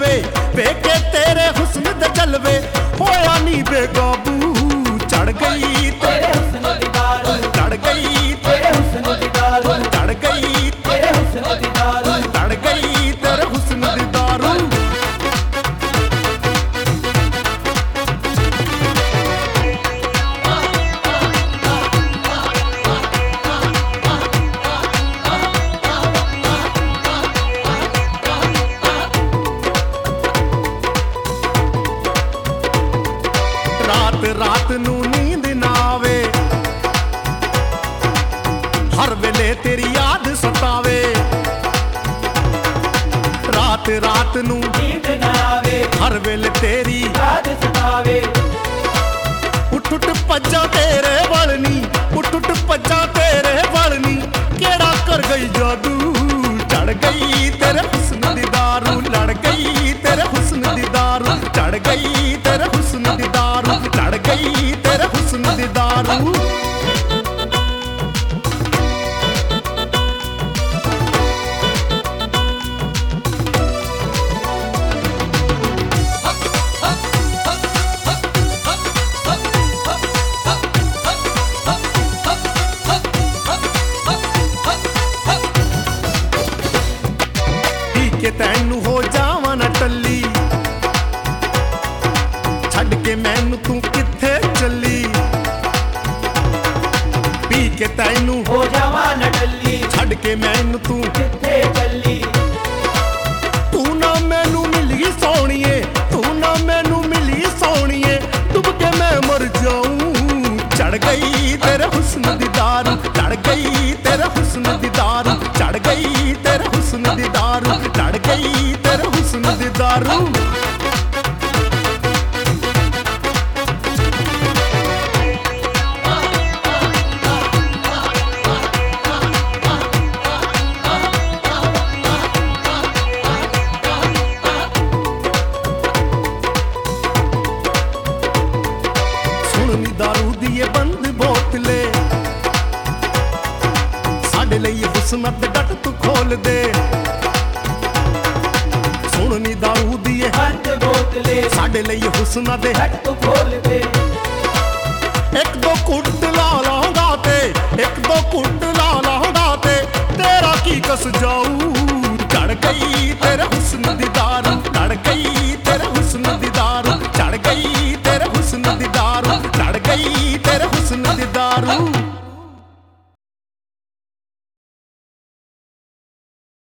जलवे, वेखे तेरे हुस्न दे जलवे, होया नी बेकाबू, चढ़ गई तेरे हुस्न दी दारू, चढ़ गई तेरे हुस्न दी दारू, चढ़ गई तेरे हुस्न दी दारू, चढ़ गई तेरे हुस्न दी दारू। रात रात नू नींद ना आवे, हर वेले तेरी याद सतावे, रात रात नू नींद ना आवे, हर वेले तेरी याद सतावे, उठ उठ भज्जा तेरे वलनी, उठ उठ भज्जा तेरे वलनी, केड़ा कर गई जादू, चढ़ गई तेरे हुस्न दी दारू, लड़ गई तेरे हुस्न दी दारू, चढ़ गई तेरे हुस्न दी दारू, लड़ गई तेरे हुस्न दी दारू। के तैनू हो जावां ना टल्ली, छड्ड के मैनू तू किथे चली, पी के तैनू हो जावां ना टल्ली, छड्ड के मैनू तू किथे चली, तू ना मैनू मिली सोहणीए, तू ना मैनू मिली सोहणीए, डुब के मैं मर जाऊं, चढ़ गई तेरे हुस्न दी दारू, चढ़ गई तेरे हुस्न दी दारू, चढ़ गई तेरे हुस्न दी दारू, चढ़ गई तेरे हुस्न दी दारू। सुननी दारू दी ये बंद बोतले, साडे लई हुस्न दे गट तू खोल दे, सुननी दारू दी ये बंद बोतले, साडे लई हुस्न दे हट तो खोल दे, एक दो कुट ला लाऊंगा ते, एक दो कुट ला लाऊंगा ते, तेरा की कस जाऊं, चढ़ गई तेरे हुस्न दी दारू, चढ़ गई तेरे हुस्न दी दारू, चढ़ गई तेरे हुस्न दी दारू,